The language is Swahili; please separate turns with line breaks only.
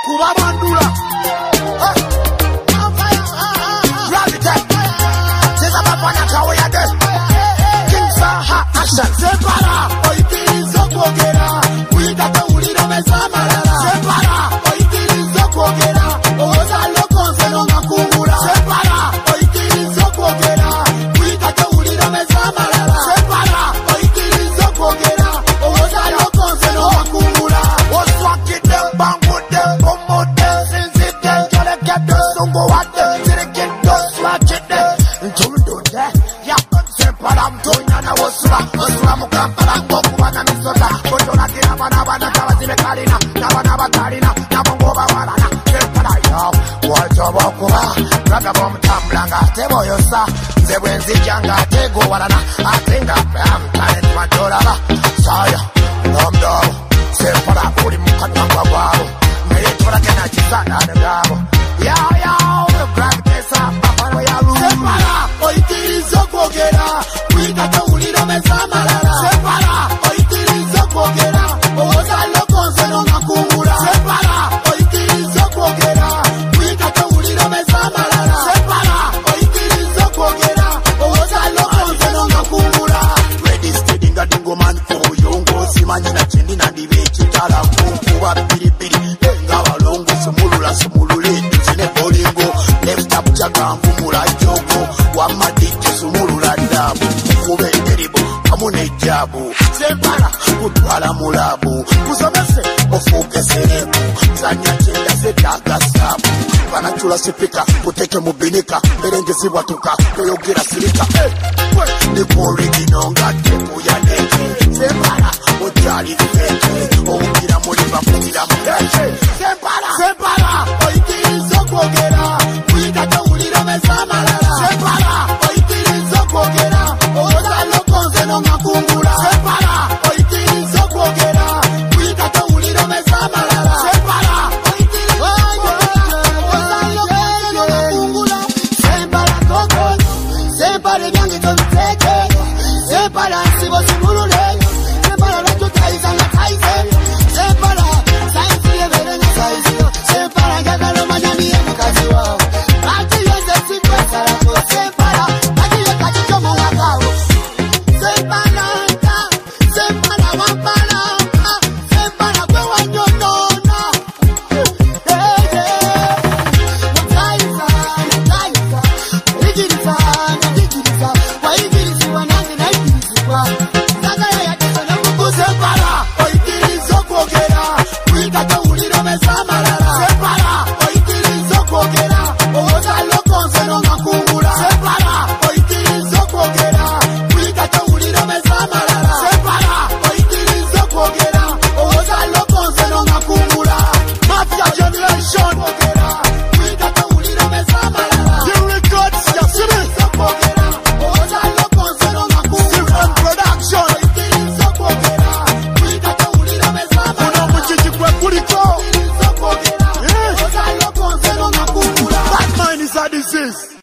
Kubabandula. Gravity. Sisa bapana kawe ya de. King Saha action. Separa. Oitirizo kwogera. Kuitata ulira meza malala. Separa. Oitirizo kwogera. Oza lokonse nonga kungura. Separa. Oitirizo kwogera. Kuitata ulira meza malala. Separa. Oitirizo kwogera. Oza lokonse nonga kungura. Oswaki dem bangu dem pomo dem. Sinzi dem jole kedo sungo wate. Tiriki do swaki dem. Ntundo de. Ya. Separa mtonya na wasura. Wasura mukampala ngoku wana misoda. Kondola kina bana tabazime kalina. Nabana bakalina. Nabongoba walana. Separa yo. Wacho wakuba. Raga bomutambulanga. Tebo yosa. Zewe nzijanga. Tego walana. Atenga pam. Talent matolaba. Saya. Nomdo. Separa uri mukatangwa wabo. Meye tola kena chisana ngabo. Yao. Gravity sa. Papano ya ru. Separa. Oitirizo kwogera. Kuitata ulira meza malala. Separa. Oitirizo kwogera. Oza lokonse nonga kungura. Separa. Oitirizo kwogera. Kuitata ulira meza malala. Separa. Oitirizo kwogera. Oza lokonse nonga kungura. Ready steady nga dingo man for yongo. Simanyina chindi na ndibe chitala kukuba pilipili. Nga walongo sumulule. Nchine bolingo. Left up chaga mfumula jogo. Wamadite sumulula dabu. Kube terrible. Kamune jabu. Separa. Kutwala mulabu. Kusomese. Ofuke serebu. Zanya chenda setaka sabu. Vanachula sipika. Kuteke mubinika. Berengesi watuka. Kuyogera silika. Nipo original nga tepu ya neke. Separa. Ojali feke. Oukira muliba kukira mudeke. Separa. Oitirizo kwogera. Kuitata ulira meza malala. Separa. Oitirizo kwogera. Oza lokonse nonga kungura. Separa. Oitirizo kwogera. Kuitata ulira meza malala. Separa. Oitirizo kwogera. Oza lokonse nonga kungura. Separa koko. Separa vyange tobiteke. Separa sibo simulule. Separa lato taiza na taize. Separa saizi yevere na saizi. Separa gagalo manyani ya mkazi wao. Ati yose sikwe sarako. Separa ati yekati chomo wakao. Separa wapara. Separa kwe wanyonona. Taiza. Igiriza. Waigirizi wanangi na igirizi kwa. Zagaya ya kesa na kuku. Separa. Oitirizo kwogera. Kuitata ulira meza malala. Separa. Oitirizo kwogera. Oza lokonse nonga kungura. Separa. Oitirizo kwogera. Kuitata ulira meza malala. Separa. Oitirizo kwogera. Oza lokonse nonga kungura. Mafia generation. Kuitata ulira meza malala. You records ya siri. Kwogera. Oza lokonse nonga kungura. Different production. Oitirizo kwogera. Kuitata ulira meza malala. Kuna mujiji kwe kuliko. Oitirizo kwogera. Oza lokonse nonga kungura. Bad mind is a disease.